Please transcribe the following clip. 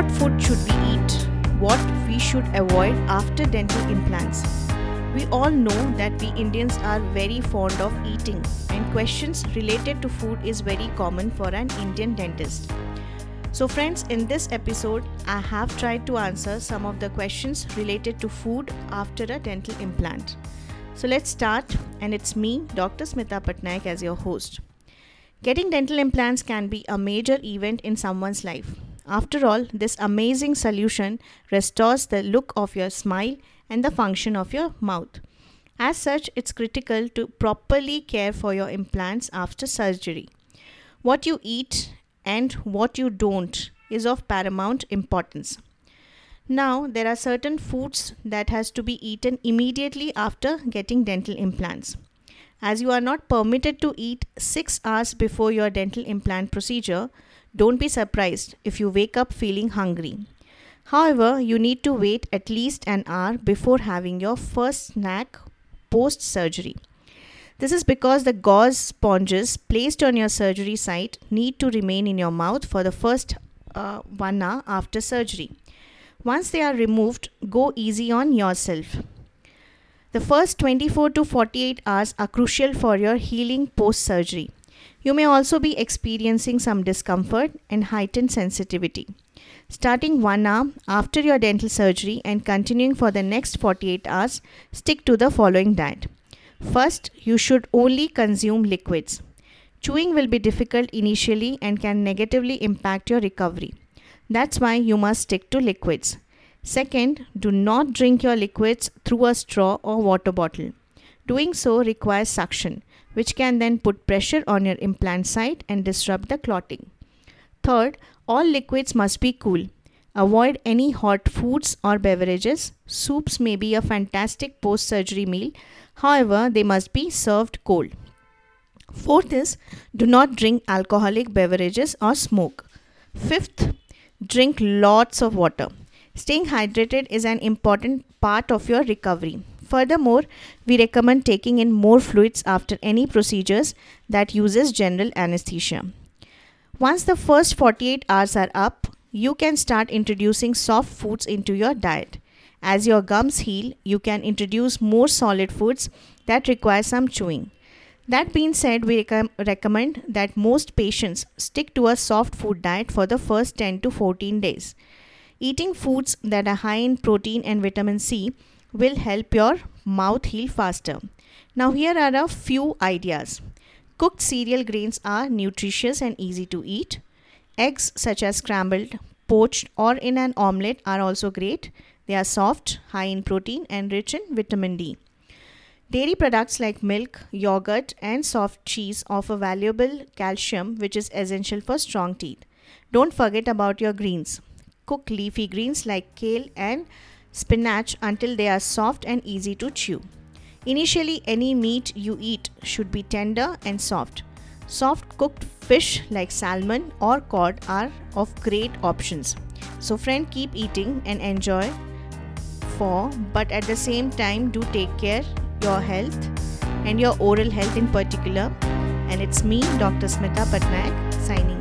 What food should we eat? What we should avoid after dental implants? We all know that we Indians are very fond of eating, and questions related to food is very common for an Indian dentist. So friends, in this episode, I have tried to answer some of the questions related to food after a dental implant. So let's start, and it's me, Dr. Smita Patnaik, as your host. Getting dental implants can be a major event in someone's life. After all, this amazing solution restores the look of your smile and the function of your mouth. As such, it's critical to properly care for your implants after surgery. What you eat and what you don't is of paramount importance. Now, there are certain foods that has to be eaten immediately after getting dental implants. As you are not permitted to eat 6 hours before your dental implant procedure, don't be surprised if you wake up feeling hungry. However, you need to wait at least an hour before having your first snack post-surgery. This is because the gauze sponges placed on your surgery site need to remain in your mouth for the first 1 hour after surgery. Once they are removed, go easy on yourself. The first 24 to 48 hours are crucial for your healing post-surgery. You may also be experiencing some discomfort and heightened sensitivity. Starting 1 hour after your dental surgery and continuing for the next 48 hours, stick to the following diet. First, you should only consume liquids. Chewing will be difficult initially and can negatively impact your recovery. That's why you must stick to liquids. Second, do not drink your liquids through a straw or water bottle. Doing so requires suction, which can then put pressure on your implant site and disrupt the clotting. Third, all liquids must be cool. Avoid any hot foods or beverages. Soups may be a fantastic post-surgery meal. However, they must be served cold. Fourth is, do not drink alcoholic beverages or smoke. Fifth, drink lots of water. Staying hydrated is an important part of your recovery. Furthermore, we recommend taking in more fluids after any procedures that uses general anesthesia. Once the first 48 hours are up, you can start introducing soft foods into your diet. As your gums heal, you can introduce more solid foods that require some chewing. That being said, we recommend that most patients stick to a soft food diet for the first 10 to 14 days. Eating foods that are high in protein and vitamin C will help your mouth heal faster. Now here are a few ideas. Cooked cereal grains are nutritious and easy to eat. Eggs such as scrambled, poached or in an omelette are also great. They are soft, high in protein and rich in vitamin D. Dairy products like milk, yogurt and soft cheese offer valuable calcium which is essential for strong teeth. Don't forget about your greens. Cook leafy greens like kale and spinach until they are soft and easy to chew. Initially, any meat you eat should be tender and soft. Soft cooked fish like salmon or cod are of great options. So friend, keep eating and enjoy but at the same time do take care your health and your oral health in particular. And it's me, Dr. Smita Patnaik, signing